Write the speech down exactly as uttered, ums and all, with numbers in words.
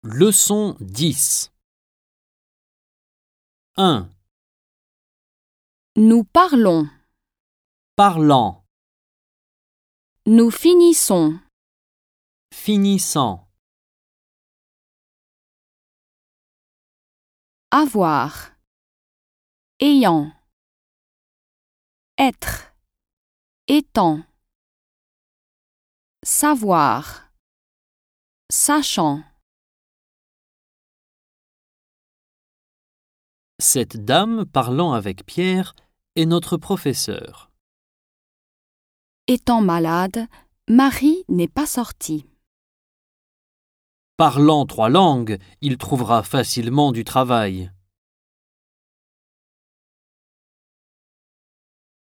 Leçon dix. un. Nous parlons. Parlant, Nous finissons. finissant, Avoir. Ayant. Être. Étant. Savoir. Sachant. cette dame parlant avec Pierre est notre professeur. Étant malade, Marie n'est pas sortie. Parlant trois langues, il trouvera facilement du travail.